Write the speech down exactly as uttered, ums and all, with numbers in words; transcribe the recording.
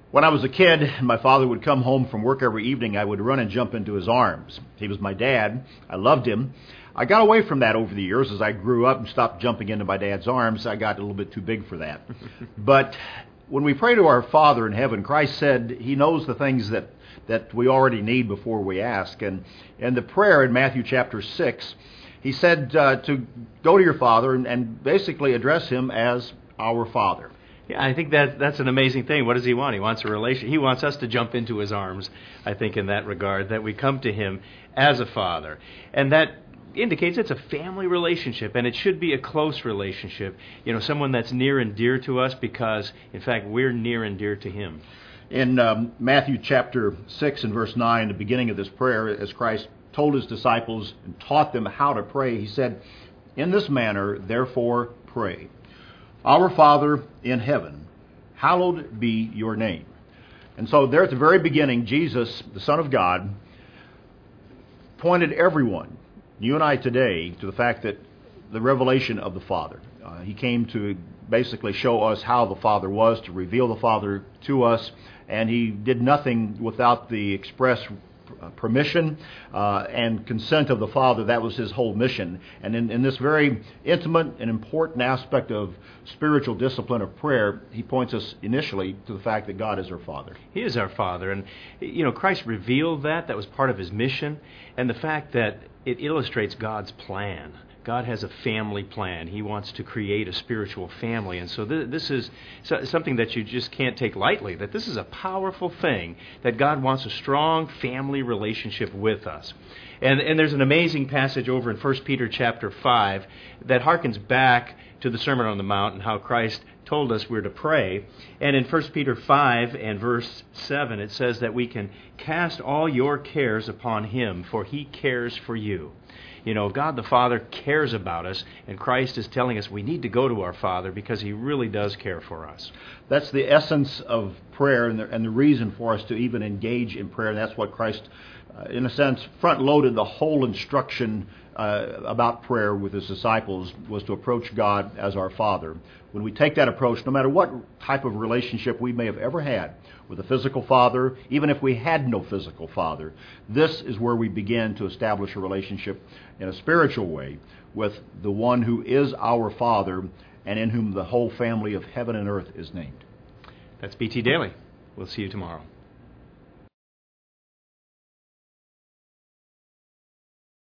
When I was a kid and my father would come home from work every evening, I would run and jump into his arms. He was my dad. I loved him. I got away from that over the years as I grew up and stopped jumping into my dad's arms. I got a little bit too big for that. But when we pray to our Father in heaven, Christ said he knows the things that, that we already need before we ask. And in the prayer in Matthew chapter six, he said uh, to go to your Father and, and basically address him as our Father. Yeah, I think that that's an amazing thing. What does he want? He wants a relation. He wants us to jump into his arms, I think, in that regard, that we come to him as a father. And that indicates it's a family relationship, and it should be a close relationship. You know, someone that's near and dear to us because, in fact, we're near and dear to him. In um, Matthew chapter six and verse nine, the beginning of this prayer, as Christ told his disciples and taught them how to pray, he said, "In this manner, therefore, pray. Our Father in heaven, hallowed be your name." And so there at the very beginning, Jesus, the Son of God, pointed everyone, you and I today, to the fact that the revelation of the Father. Uh, he came to basically show us how the Father was, to reveal the Father to us, and he did nothing without the express permission uh, and consent of the Father. That was his whole mission. And in, in this very intimate and important aspect of spiritual discipline of prayer, he points us initially to the fact that God is our Father. He is our Father. And, you know, Christ revealed that. That was part of his mission. And the fact that it illustrates God's plan. God has a family plan. He wants to create a spiritual family. And so th- this is so- something that you just can't take lightly, that this is a powerful thing, that God wants a strong family relationship with us. And, and there's an amazing passage over in First Peter chapter five that harkens back to the Sermon on the Mount and how Christ told us we're to pray. And in First Peter five and verse seven, it says that we can cast all your cares upon him, for he cares for you. You know, God the Father cares about us, and Christ is telling us we need to go to our Father because he really does care for us. That's the essence of prayer and the, and the reason for us to even engage in prayer. And that's what Christ, uh, in a sense, front-loaded the whole instruction uh, about prayer with his disciples, was to approach God as our Father. When we take that approach, no matter what type of relationship we may have ever had with a physical father, even if we had no physical father, this is where we begin to establish a relationship in a spiritual way with the one who is our Father and in whom the whole family of heaven and earth is named. That's B T Daily. We'll see you tomorrow.